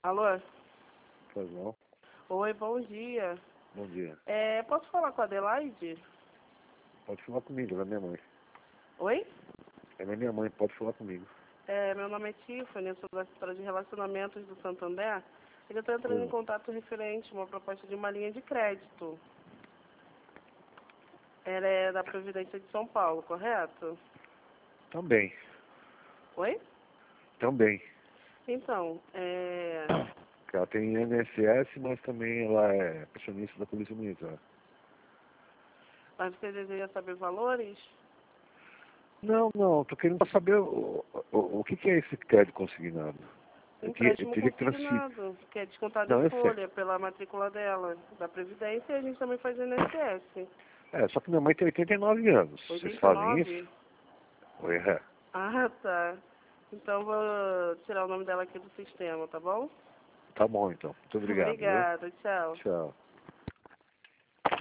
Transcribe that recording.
Alô? Pois não. Oi, bom dia. Bom dia. Posso falar com a Adelaide? Pode falar comigo, ela é minha mãe. Oi? Ela é minha mãe, pode falar comigo. Meu nome é Tiffany, eu sou da Assessora de Relacionamentos do Santander. Eu estou entrando em Pois contato referente a uma proposta de uma linha de crédito. Ela é da Previdência de São Paulo, correto? Também. Oi? Também. Então, Porque ela tem INSS, mas também ela é pensionista da Polícia Militar. mas você deseja saber valores? Não, tô querendo saber o que é esse crédito consignado. Eu Empréstimo teria que transferir. consignado, que é descontado Não, em eu sei. folha pela matrícula dela, da Previdência, e a gente também faz INSS. Só que minha mãe tem 89 anos. Vocês fazem isso? 89? Oi, Ah, tá. Então vou tirar o nome dela aqui do sistema, tá bom? Tá bom então. Muito obrigado, viu? Obrigada, tchau. Tchau.